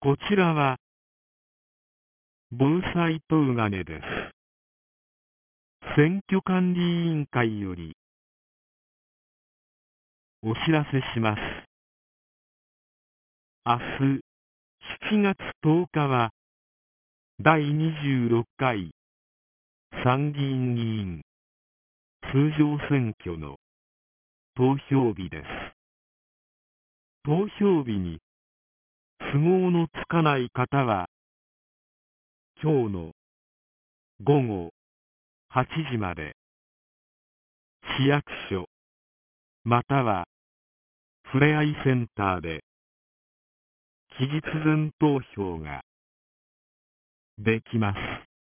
こちらは防災とうがねです。選挙管理委員会よりお知らせします。明日7月10日は第26回参議院議員通常選挙の投票日です。投票日に都合のつかない方は今日の午後8時まで市役所またはふれあいセンターで期日前投票ができます。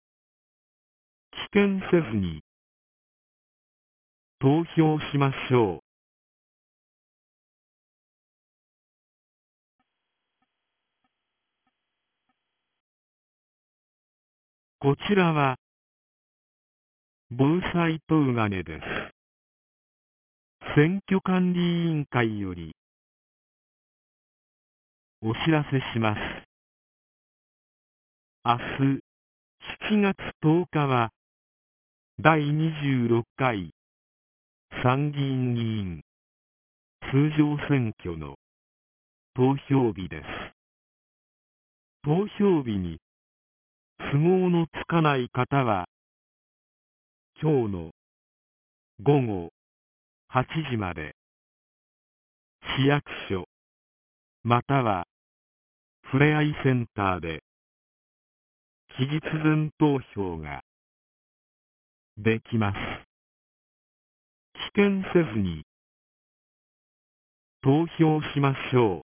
棄権せずに投票しましょう。こちらは防災とうがねです。選挙管理委員会よりお知らせします。明日7月10日は第26回参議院議員通常選挙の投票日です。投票日に都合のつかない方は今日の午後8時まで市役所またはふれあいセンターで期日前投票ができます。棄権せずに投票しましょう。